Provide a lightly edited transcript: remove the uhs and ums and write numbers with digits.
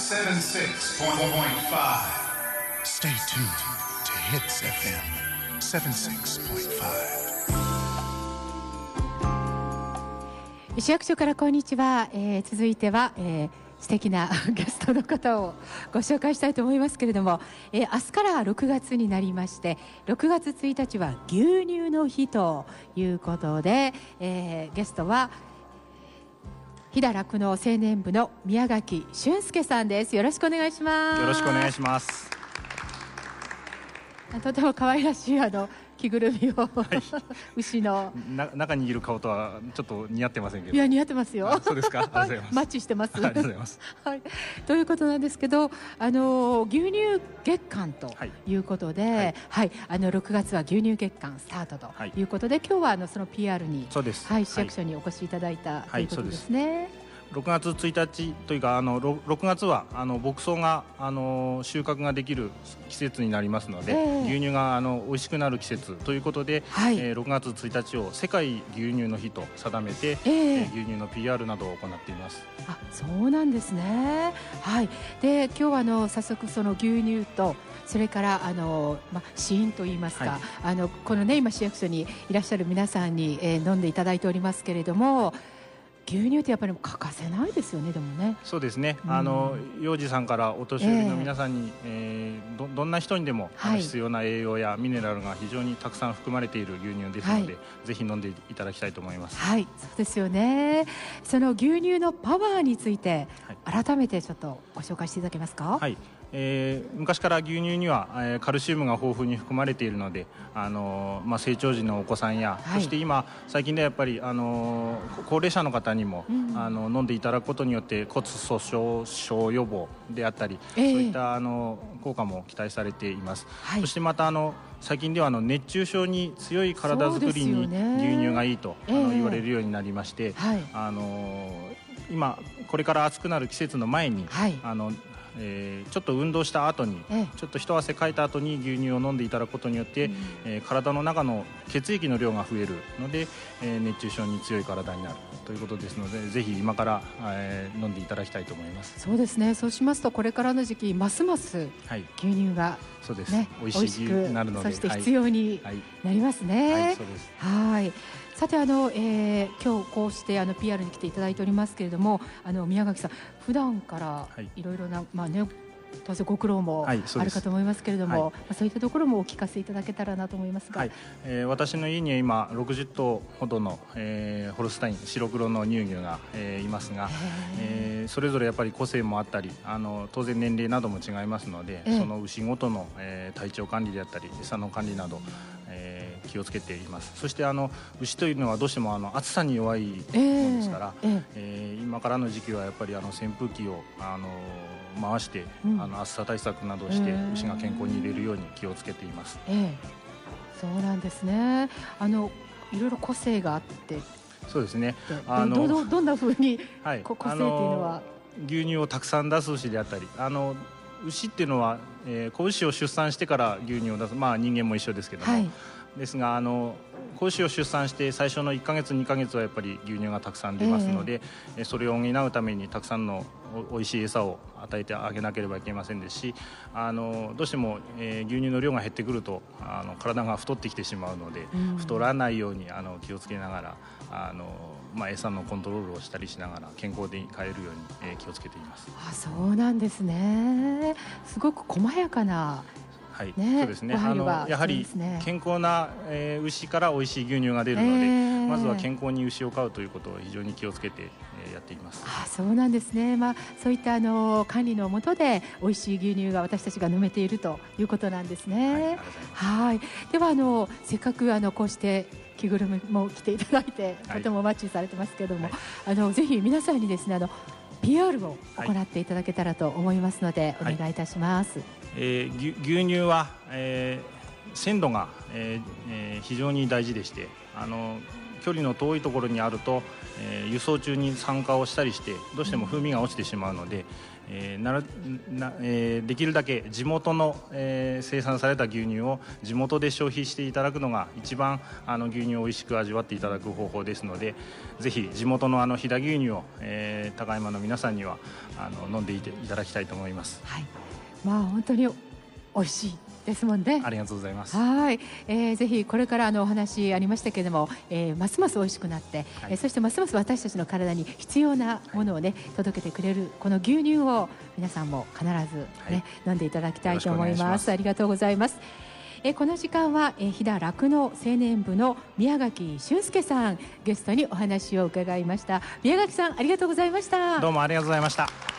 76.5. Stay tuned to Hits FM 76.5. 市役所からこんにちは。続いては、素敵なゲストの方をご紹介したいと思いますけれども、明日から6月になりまして、6月1日は牛乳の日ということで、ゲストは飛騨酪農青年部の宮垣俊介さんです。よろしくお願いします。 よろしくお願いします。 とても可愛らしい着ぐるみを、はい、牛の中にいる顔とはちょっと似合ってませんけど。 いや似合ってますよ。 そうですか。ありがとうございます。 マッチしてます。 ありがとうございます。 はい、ということなんですけど、牛乳月間ということで、はいはい、6月は牛乳月間スタートということで、はい、今日はその PR に、 そうです、 はい、市役所にお越しいただいた、ということですね。 6月1日というか6月は牧草が収穫ができる季節になりますので、牛乳が美味しくなる季節ということで、はい、6月1日を世界牛乳の日と定めて、牛乳の PR などを行っています。 あ、そうなんですね。はい、で今日は早速その牛乳とそれから試飲といいますか、はい、このね今市役所にいらっしゃる皆さんに、飲んでいただいておりますけれども、牛乳ってやっぱり欠かせないですよね。でもね、 そうですね、幼児さんからお年寄りの皆さんに、どんな人にでも、はい、必要な栄養やミネラルが非常にたくさん含まれている牛乳ですので、はい、ぜひ飲んでいただきたいと思います。 はい、そうですよね。その牛乳のパワーについて、はい、改めてちょっとご紹介していただけますか。 はい、昔から牛乳には、カルシウムが豊富に含まれているので、成長時のお子さんや、はい、そして今最近ではやっぱり、高齢者の方にも、飲んでいただくことによって骨粗しょう症予防であったり、そういった効果も期待されています。はい、そしてまた最近では熱中症に強い体づくりに牛乳がいいと、言われるようになりまして、はい、今これから暑くなる季節の前に、はい、ちょっと運動した後に、ちょっと一汗かいた後に牛乳を飲んでいただくことによって、体の中の血液の量が増えるので、熱中症に強い体になるということですので、ぜひ今から、飲んでいただきたいと思います。 そうですね。そうしますとこれからの時期ますます牛乳が、 そうですね、美味しくなるので、 そして必要になりますね。 はい、そうです。 はい、さて今日こうしてPR に来ていただいておりますけれども、宮垣さん普段からいろいろな、当然ご苦労もあるかと思いますけれども、そういったところもお聞かせいただけたらなと思いますが。はい、 私の家には今60頭ほどの、ホルスタイン白黒の乳牛が、いますが、それぞれやっぱり個性もあったり、当然年齢なども違いますので、その牛ごとの、体調管理であったり餌の管理など、気をつけています。そして牛というのはどうしても暑さに弱いものですから、今からの時期はやっぱり扇風機を回して、暑さ対策などをして牛が健康に入れるように気をつけています。 そうなんですね。いろいろ個性があって、 そうですね。 どんな風に、個性っていうのは、 牛乳をたくさん出す牛であったり、牛っていうのは、子牛を出産してから牛乳を出す、人間も一緒ですけども、ですが子牛を出産して最初の1ヶ月2ヶ月はやっぱり牛乳がたくさん出ますので、それを補うためにたくさんのおいしい餌を与えてあげなければいけませんですし、どうしても、牛乳の量が減ってくると体が太ってきてしまうので、太らないように気をつけながら餌のコントロールをしたりしながら健康で飼えるように、気をつけています。 そうなんですね。すごく細やかな、 そうですね。やはり健康な、牛から美味しい牛乳が出るので、まずは健康に牛を飼うということを非常に気をつけて、やっています。 そうなんですね。そういった管理の下で美味しい牛乳が私たちが飲めているということなんですね。はい、ではせっかくこうして着ぐるみも着ていただいて、とてもマッチされてますけれども、ぜひ皆さんにですねPR を行っていただけたらと思いますので、お願いいたします。 牛乳は、鮮度が、非常に大事でして、 距離の遠いところにあると、輸送中に酸化をしたりしてどうしても風味が落ちてしまうので、できるだけ地元の、生産された牛乳を地元で消費していただくのが一番牛乳を美味しく味わっていただく方法ですので、ぜひ地元の飛騨牛乳を、高山の皆さんには飲んでいただきたいと思います。 はい、本当に美味しいですもんね。 ありがとうございます。 はい、ぜひこれからお話ありましたけれども、ますます美味しくなって、そしてますます私たちの体に必要なものをね、届けてくれるこの牛乳を皆さんも必ずね、飲んでいただきたいと思います。ありがとうございます。この時間は飛騨酪農青年部の宮垣俊介さんゲストにお話を伺いました。宮垣さん、ありがとうございました。 どうもありがとうございました。